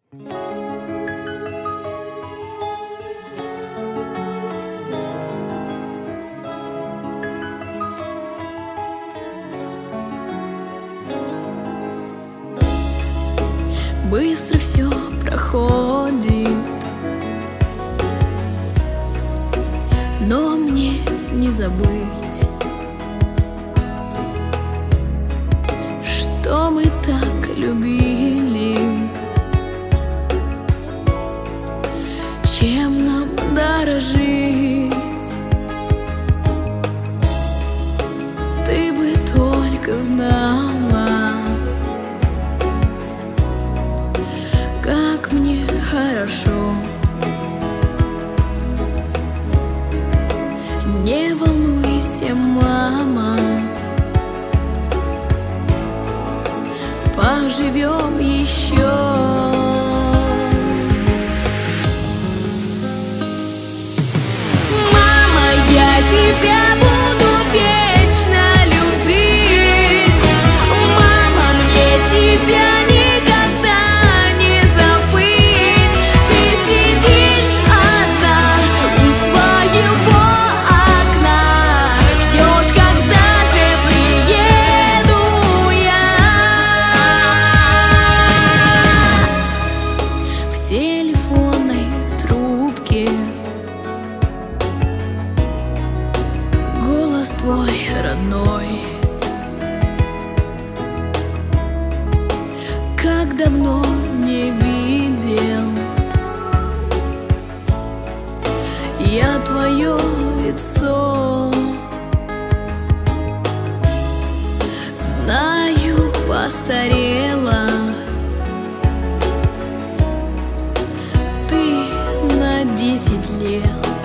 Быстро все проходит, но мне не забыть, что мы так любили, чем нам дорожить. Ты бы только знала, как мне хорошо. Не волнуйся, мама, поживем еще. Мама, я тебя буду вечно любить. Мама, мне тебя никогда не забыть. Ты сидишь одна у своего окна, ждешь, когда же приеду я. В телефонной трубке голос твой родной, как давно не видел я твое лицо. Знаю, постарела ты на 10 лет.